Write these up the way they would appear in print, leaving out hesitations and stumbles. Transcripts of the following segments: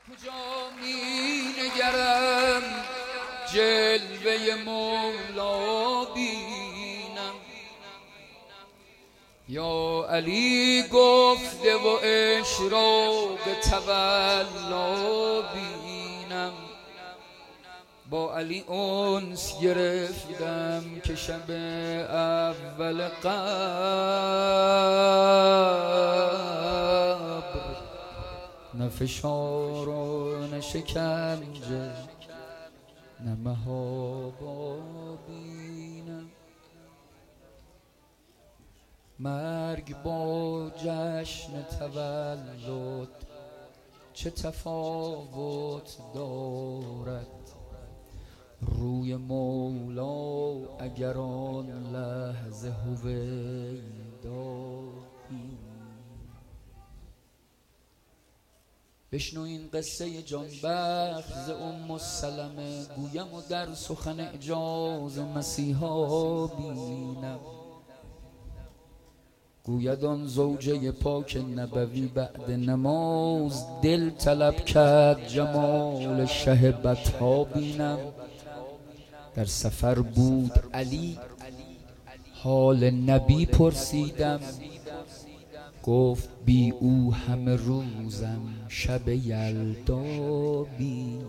کجا می نگرم جلوه مولا بینم، یا علی گفته و اشراق تولا بینم. با علی انس گرفتم که شب اول قبر نه فشار و نه شکنجه نه مهابا بینم. مرگ با جشن تولد چه تفاوت دارد؟ روی مولا اگر آن لحظه هویدا بینم. بشنو این قصه جانبخش ز ام سلمه، گویم و در سخن اعجاز مسیحا بینم. گوید آن زوجه پاک نبوی بعد نماز دل طلب کرد جمال شه بطحا بینم. در سفر بود علی حال نبی پرسیدم، گفت بی او همه روزم شب یلدا بینم.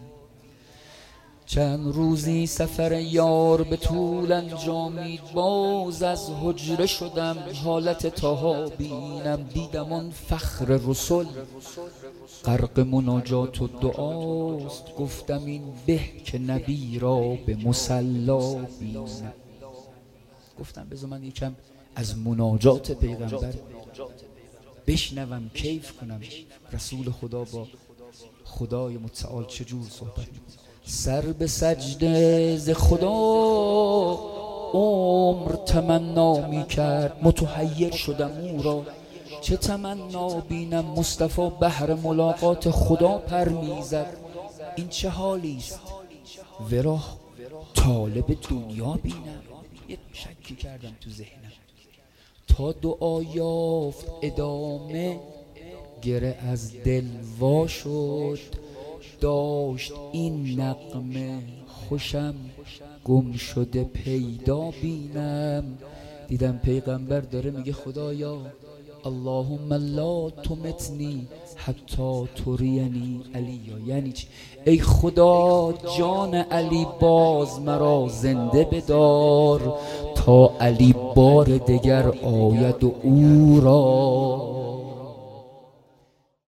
چند روزی سفر یار به طول انجامید، باز از حجره شدم حالت طاها بینم. دیدم آن فخر رسول غرق مناجات و دعاست، گفتم این به که نبی را به مصلا بینم. گفتم بذار من یکم از مناجات پیغمبر بشنوم، کیف کنم رسول خدا با خدای متعال چجور صحبت می‌کنه. سر به سجده ز خدا عمر تمنا می کرد، متحیر شدم او را چه تمنا بینم. مصطفی بهر ملاقات خدا پر میزد، این چه حالی است؟ ورا طالب دنیا بینم. یه شکی کردم تو ذهنم، تا دعا یافت ادامه گره از دل وا شد. داشت این نغمه خوشم گم شده پیدا بینم. دیدم پیغمبر داره میگه خدایا اللهم لا تمتنی حتی ترینی علی. یعنی چی؟ ای خدا جان علی باز مرا زنده بدار تا علی بار دگر آید و او را